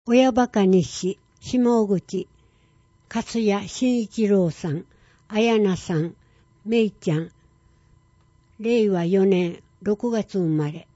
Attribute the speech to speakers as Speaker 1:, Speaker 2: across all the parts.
Speaker 1: 親バカ日誌、下口、粕谷慎一郎さん、綾菜さん、めいちゃん、令和4年6月生まれ。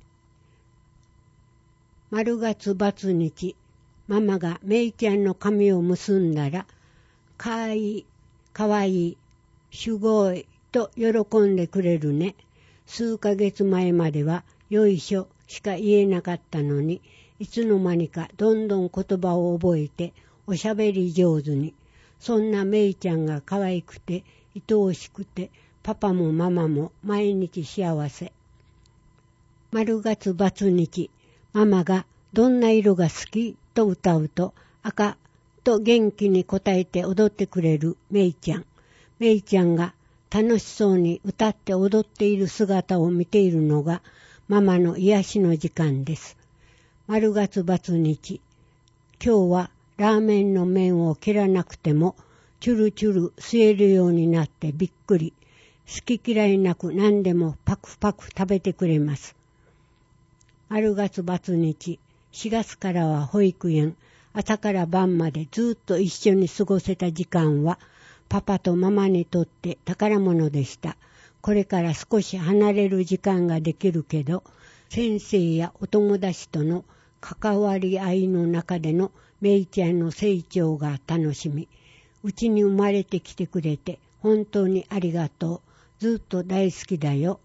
Speaker 1: 丸月×日、ママがめいちゃんの髪を結んだら、かわいい、かわいい、すごいと喜んでくれるね。数ヶ月前まではよいしょしか言えなかったのに、いつの間にかどんどん言葉を覚えておしゃべり上手に。そんなめいちゃんが可愛くて愛おしくて、パパもママも毎日幸せ。丸月×日、ママがどんな色が好きと歌うと、赤と元気に答えて踊ってくれるめいちゃん。めいちゃんが楽しそうに歌って踊っている姿を見ているのがママの癒しの時間です。丸月×日、今日はラーメンの麺を切らなくてもチュルチュル吸えるようになってびっくり。好き嫌いなく何でもパクパク食べてくれます。丸月×日、4月からは保育園、朝から晩までずっと一緒に過ごせた時間はパパとママにとって宝物でした。これから少し離れる時間ができるけど、先生やお友達との関わり合いの中でのめいちゃんの成長が楽しみ。うちに生まれてきてくれて本当にありがとう。ずっと大好きだよ。